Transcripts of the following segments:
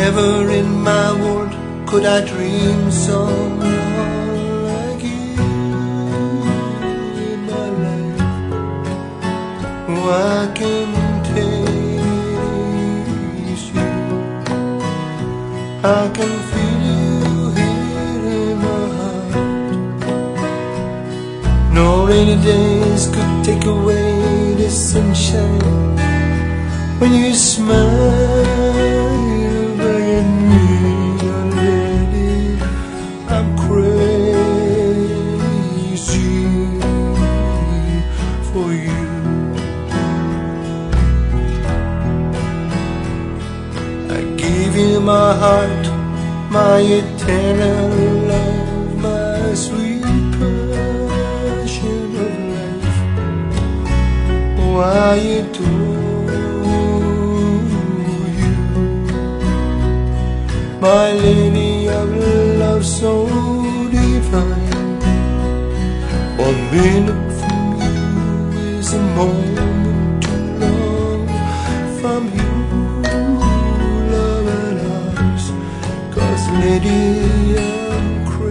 Never in my world could I dream someone like you in my life. Oh, I can taste you, I can feel you here in my heart. No rainy days could take away the sunshine when you smile. My heart, my eternal love, my sweet passion of life. Oh, I adore you, my lady of love so divine. 1 minute from you is a moment too long from you. Lady, I'm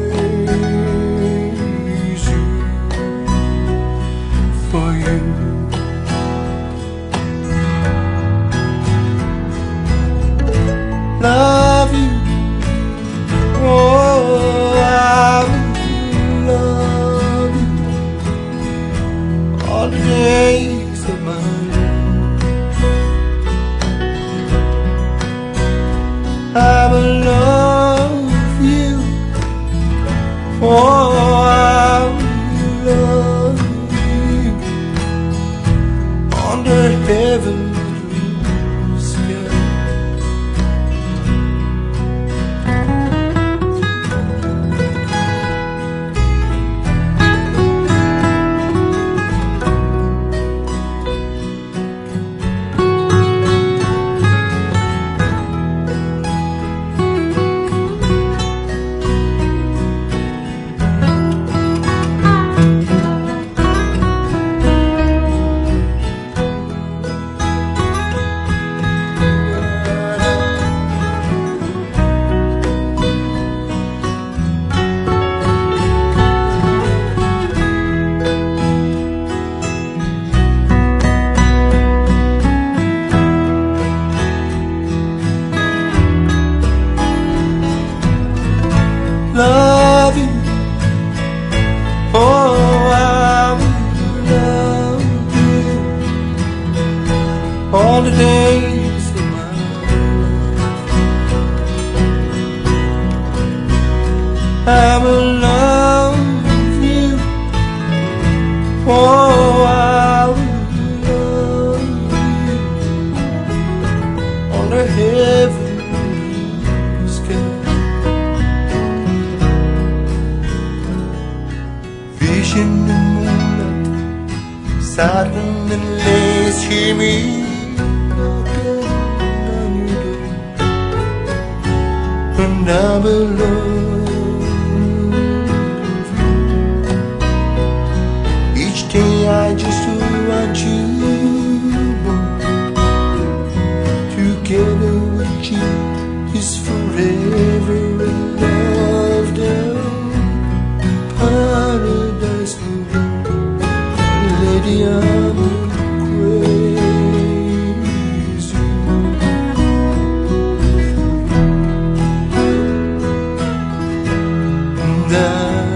crazy for you. Love you, oh, I love you all the days of my life. I will love you, oh, I love you under heaven's blue sky. Love you, oh, I will love you all the days of my life. I will love you, oh, I will love you on the heavenly sky. In the moonlight, silent and lace, hear me knocking on your door, and I will love you. Each day I just want you more. Together with you is forever and love down paradise. Lady, I'm crazy. And I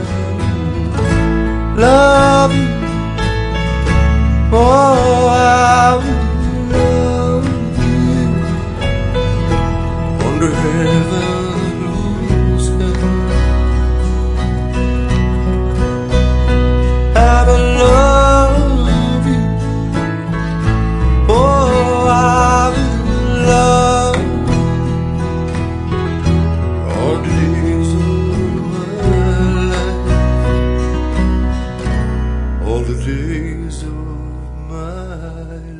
love you, oh, I love you under heaven's blue sky. I will love you, oh, I will love all the days of my life, all the days of my life.